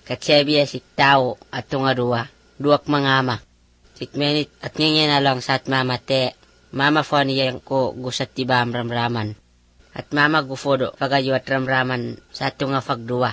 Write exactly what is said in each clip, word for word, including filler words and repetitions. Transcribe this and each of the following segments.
Katsebia si tao at tungarua, duak mangama. Sikmenit at ngayon na lang sa at mama te, mama faniyan ko gusat tiba ramraman. At mama gufodo pagayo at ramraman sa tunga fagdua.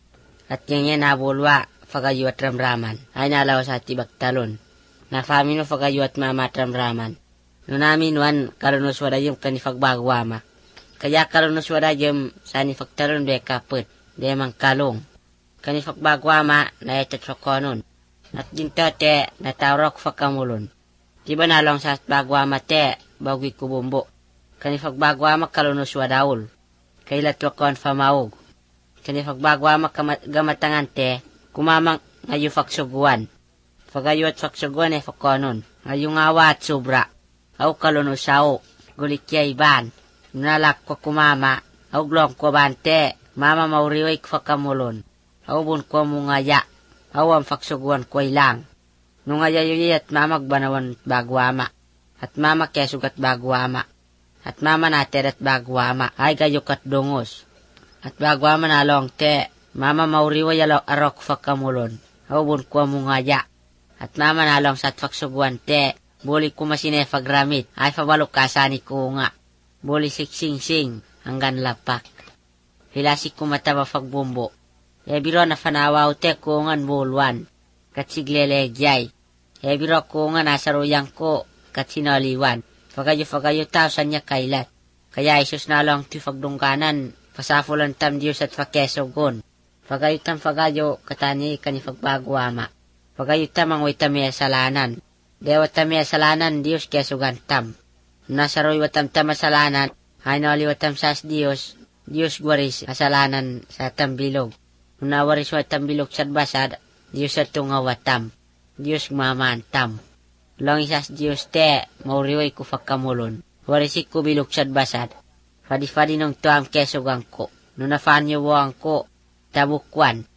At ngayon na bulwa pagayo at ramraman ay nalaw sa tibak talon. Na famino pagayo at mama at ramraman. Nunamin wan kalunos wada yung kanifagbagwama. Kaya kalunos wada yung sa nifagtalon be kapit, de mang kalong. Kanifagbagwama na etat fakonon. At dinto te natawrok fakamulon. Diba nalong sa bagwama te, bagwi kubumbo. Kanifagbagwama kalunos wadaul. Kailat wakon famaog. Kanifagbagwama gamatangan te, kumamang ngayon faksuguan. Fagayo at faksuguan e fakonon. Ngayong awa at sobra. Aw kalunos sao, gulikya iban. Nalak ko kumama, aw glong ko bante, mama mauriway ko fakamulon. Aw bun ko mungaya. Awam faksuguan ko ilang. Nung ayayoy at mamag banawan bagwama. At mama kesugat bagwama. At mama nater at bagwama. Ay gayok at dungos. At bagwama nalong te. Mama mauriway arok fakamulon. Awun ko mungaya. At mama nalong sa faksuguan te. Buli ko masine fagramit. Ay fabalok kasani ko nga. Buli siksing-sing. Hanggan lapak. Hilasik ko mataba fagbumbo. Ebiro na fanawaw te kungan bulwan, kat siglelegjay. Ebiro kungan asaruyang ko, kat sinaliwan. Fagayo-fagayo tao sa niya kailat. Kaya isus na lang ti fagdungkanan, pasafulan tam Diyos at fakesogon. Fagayo tam fagayo katani kanifagbagwama. Fagayo tam ang witami asalanan. Dewa tami asalanan Diyos kesugan tam. Nasaroy watam tam asalanan, ay nali watam sas Diyos, Diyos guwaris asalanan sa tambilog. Unawaris watam bilog sad basad, Diyos at tungawatam, Diyos mamantam. Long isas Diyos te, mauriway ko fakamulon, warisik ko bilog sad basad, fadi-fadi nung tuam kesugang ko, nunafanyo wang ko, tabukwan,